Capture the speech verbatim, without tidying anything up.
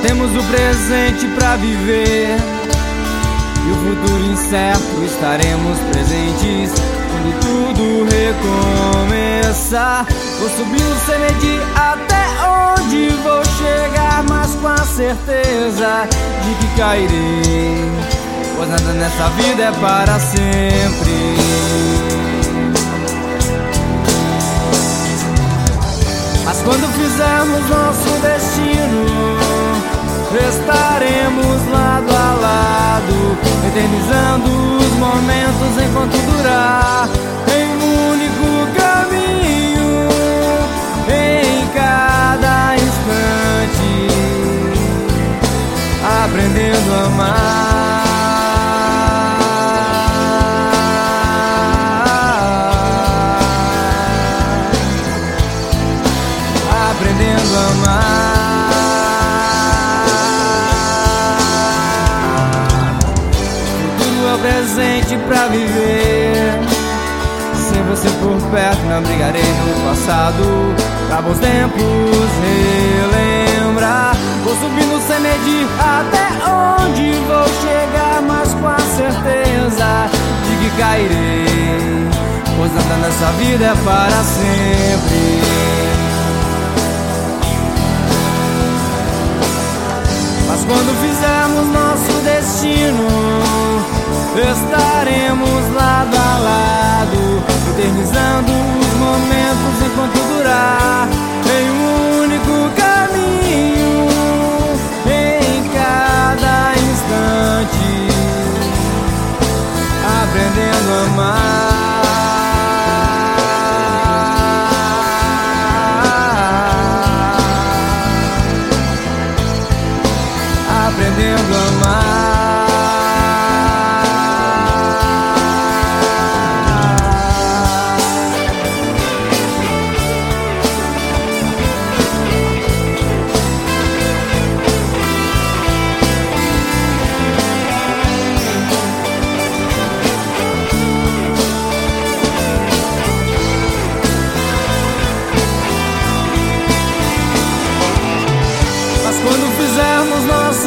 temos o presente pra viver e o futuro incerto. Estaremos presentes quando tudo recomeçar. Vou subindo sem medir até onde vou chegar, mas com a certeza de que cairei, pois nada nessa vida é para sempre. Mas quando fizermos nosso destino, estaremos lado a lado, eternizando os momentos enquanto durar, em um único caminho, em cada instante, aprendendo a amar. Aprendendo a amar. O futuro é o presente pra viver. Sem você por perto não brigarei no passado, pra bons tempos relembrar. Vou subindo sem medir até onde vou chegar, mas com a certeza de que cairei, pois nada nessa vida é para sempre. Mas quando fizermos nosso destino, estaremos lado a lado, eternizando os momentos enquanto durar, em um único caminho, em cada instante, aprendendo a amar. Aprendendo a amar. Mas quando fizermos nosso